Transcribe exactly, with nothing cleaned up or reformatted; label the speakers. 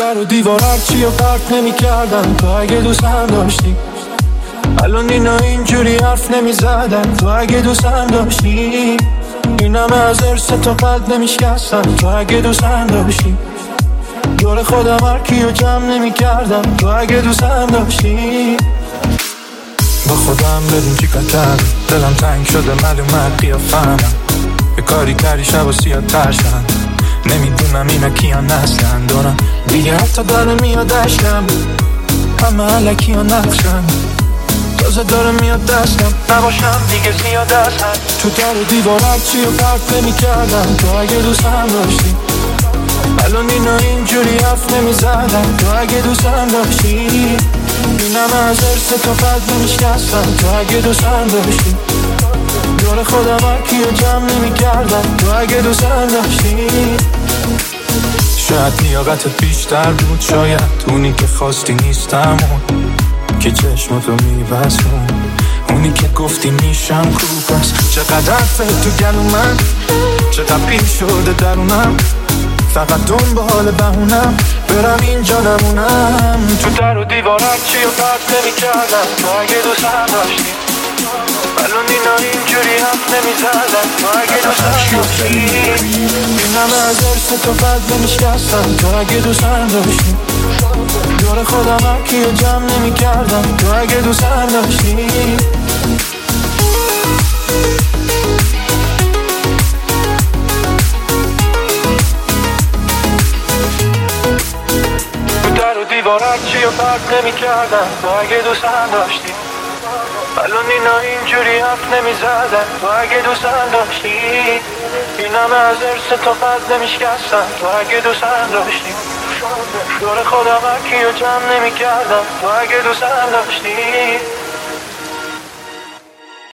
Speaker 1: در و دیوار هرچی و پرت نمی کردن تو اگه دوستم داشتی. الان اینا اینجوری حرف نمی زدن تو اگه دوستم داشتی. این همه از ارث تو قلب نمی شکستن تو اگه دوستم داشتی. دور خودم هر کیو جمع نمی کردم تو اگه دوستم داشتی. با خودم بدون چی کار کردم، دلم تنگ شده معلومت قیافه‌ام. یه کاری کردی شب و سیاه ترشن، نمیدونم اینا کیان هستن. دارم دیگه حتی داره میاد عشقم، همه علکی ها نقشن. تازه داره میاد دستم، نباشم دیگه زیاد هستن. تو در و دیوار هرچی و پرت نمی کردم تو اگه دوستم داشتی. الان اینا اینجوری حرف نمی زدن تو اگه دوستم داشتی. این همه از ارث تو قلب نمی شکستن تو اگه دوستم داشتی. دور خودم هر کیو جمع نمی کردم تو اگه دوستم داشتی. شاید لیاقتت بیشتر بود، شاید اونی که خواستی نیستم، اون که چشماتو میبسون، اونی که گفتی میشم خوب است. چقدر فکر تو گلو من، چقدر پیر شده درونم، فقط دنبال بهونم برم اینجا نمونم. تو در و دیوار هرچی و پرت نمی کردم تو اگه دوستم داشتی. الان اینا اینجوری حرف نمی زدن تو اگه دوستم داشتی. این همه از ارث تو قلب نمی شکستن تو اگه دوستم داشتی. دور خودم هر کیو جمع نمی کردم تو اگه دوستم داشتی. دیوار هرچی و پرت نمی کردن تو اگه دوستم داشتی. الان اینا اینجوری حرف نمی زدن تو اگه دوستم داشتی. این همه از ارث تو قلب نمی شکستن تو اگه دوستم داشتی. دور خودم هر کیو جمع نمی کردم تو اگه دوستم داشتی.